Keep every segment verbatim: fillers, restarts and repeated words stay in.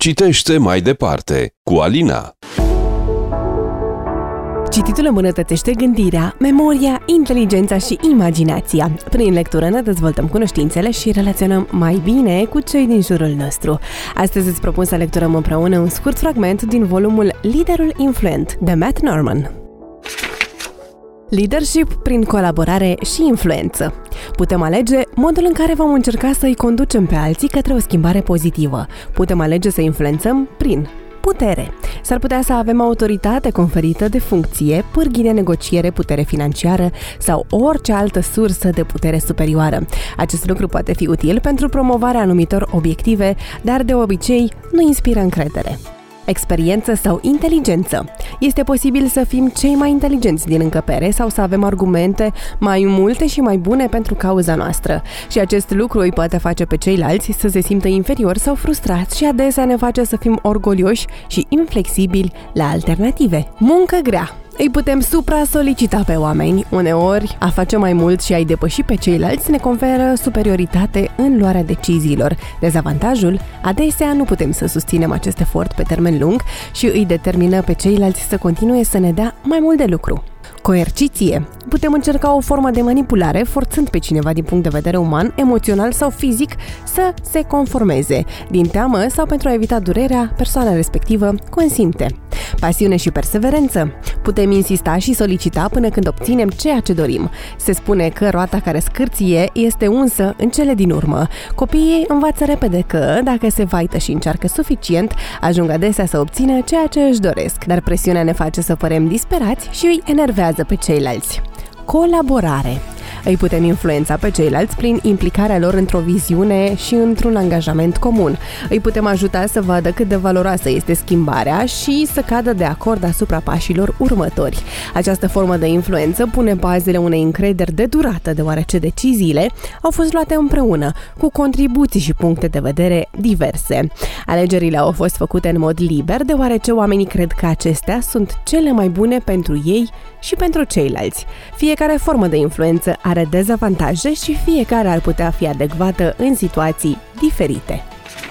Citește mai departe cu Alina. Cititul îmbunătățește gândirea, memoria, inteligența și imaginația. Prin lectură ne dezvoltăm cunoștințele și relaționăm mai bine cu cei din jurul nostru. Astăzi îți propun să lecturăm împreună un scurt fragment din volumul Liderul influent de Matt Norman. Leadership prin colaborare și influență. Putem alege modul în care vom încerca să-i conducem pe alții către o schimbare pozitivă. Putem alege să influențăm prin putere. S-ar putea să avem autoritate conferită de funcție, pârghii de negociere, putere financiară sau orice altă sursă de putere superioară. Acest lucru poate fi util pentru promovarea anumitor obiective, dar de obicei nu inspiră încredere. Experiență sau inteligență. Este posibil să fim cei mai inteligenți din încăpere sau să avem argumente mai multe și mai bune pentru cauza noastră. Și acest lucru îi poate face pe ceilalți să se simtă inferiori sau frustrați și adesea ne face să fim orgolioși și inflexibili la alternative. Muncă grea. Îi putem supra-solicita pe oameni. Uneori, a face mai mult și a-i depăși pe ceilalți ne conferă superioritate în luarea deciziilor. Dezavantajul? Adesea nu putem să susținem acest efort pe termen lung și îi determină pe ceilalți să continue să ne dea mai mult de lucru. Coerciție. Putem încerca o formă de manipulare, forțând pe cineva din punct de vedere uman, emoțional sau fizic să se conformeze. Din teamă sau pentru a evita durerea, persoana respectivă consimte. Pasiune și perseverență. Putem insista și solicita până când obținem ceea ce dorim. Se spune că roata care scârție este unsă în cele din urmă. Copiii învață repede că, dacă se vaită și încearcă suficient, ajung adesea să obțină ceea ce își doresc. Dar presiunea ne face să părem disperați și îi enervează pe ceilalți. Colaborare. Îi putem influența pe ceilalți prin implicarea lor într-o viziune și într-un angajament comun. Îi putem ajuta să vadă cât de valoroasă este schimbarea și să cadă de acord asupra pașilor următori. Această formă de influență pune bazele unei încrederi de durată, deoarece deciziile au fost luate împreună, cu contribuții și puncte de vedere diverse. Alegerile au fost făcute în mod liber, deoarece oamenii cred că acestea sunt cele mai bune pentru ei și pentru ceilalți. Fiecare formă de influență are dezavantaje și fiecare ar putea fi adecvată în situații diferite.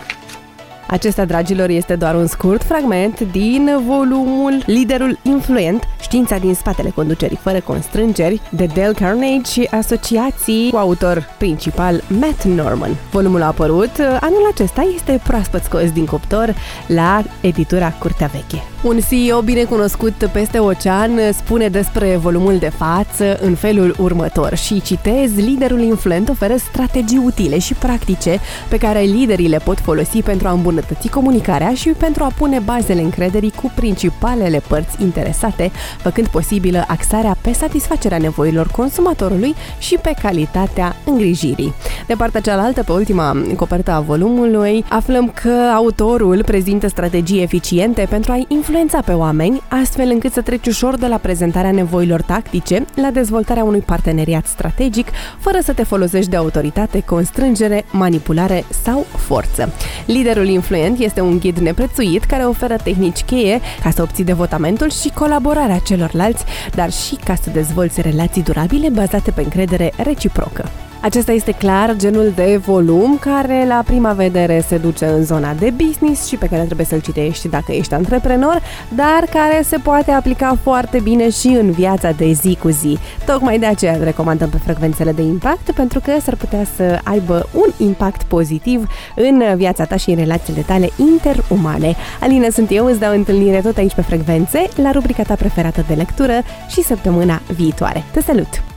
Acesta, dragilor, este doar un scurt fragment din volumul Liderul influent, știința din spatele conducerii fără constrângeri, de Dale Carnegie și asociații cu autor principal Matt Norman. Volumul a apărut anul acesta, este proaspăt scos din cuptor la editura Curtea Veche. Un C E O binecunoscut peste ocean spune despre volumul de față în felul următor și citez: Liderul influent oferă strategii utile și practice pe care liderii le pot folosi pentru a îmbunătăți comunicarea și pentru a pune bazele încrederii cu principalele părți interesate, făcând posibilă axarea pe satisfacerea nevoilor consumatorului și pe calitatea îngrijirii. De partea cealaltă, pe ultima copertă a volumului, aflăm că autorul prezintă strategii eficiente pentru a-i influența pe oameni, astfel încât să treci ușor de la prezentarea nevoilor tactice la dezvoltarea unui parteneriat strategic, fără să te folosești de autoritate, constrângere, manipulare sau forță. Liderul influent este un ghid neprețuit care oferă tehnici cheie ca să obții devotamentul și colaborarea celorlalți, dar și ca să dezvolți relații durabile bazate pe încredere reciprocă. Acesta este clar genul de volum care la prima vedere se duce în zona de business și pe care trebuie să-l citești dacă ești antreprenor, dar care se poate aplica foarte bine și în viața de zi cu zi. Tocmai de aceea îl recomandăm pe Frecvențele de Impact, pentru că s-ar putea să aibă un impact pozitiv în viața ta și în relațiile tale interumane. Alina sunt eu, îți dau întâlnire tot aici pe Frecvențe, la rubrica ta preferată de lectură și săptămâna viitoare. Te salut!